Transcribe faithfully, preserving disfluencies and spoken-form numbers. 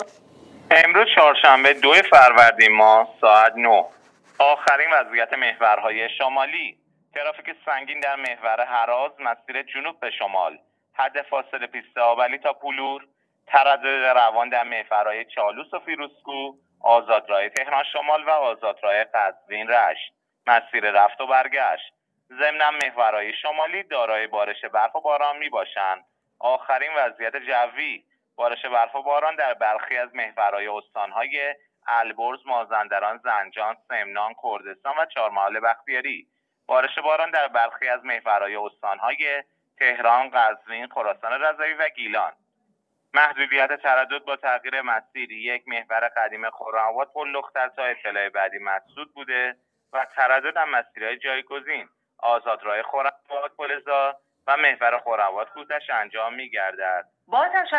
امروز چهارشنبه دو فروردین ماه ساعت نه. آخرین وضعیت محورهای شمالی. ترافیک سنگین در محور هراز مسیر جنوب به شمال، حد فاصله پیست آبلی تا پولور، تردد روان در محورهای چالوس و فیروزکوه، آزادراه تهران شمال و آزادراه قزوین رشت، مسیر رفت و برگشت. ضمن محورهای شمالی دارای بارش برف و باران می باشند. آخرین وضعیت جوی. بارش برف و باران در برخی از محورهای استانهای البرز، مازندران، زنجان، سمنان، کردستان و چهارمحال بختیاری. بارش باران در برخی از محورهای استانهای تهران، قزوین، خراسان رضوی و گیلان. محدودیت تردد با تغییر مسیر. یک محور قدیم خرم‌آباد پر لختر تا اطلاع بعدی مسدود بوده و تردد هم مسیرهای جایگزین آزادراه خرم‌آباد، فلزا و محور خرم‌آباد کوتش انجام می‌گردد. با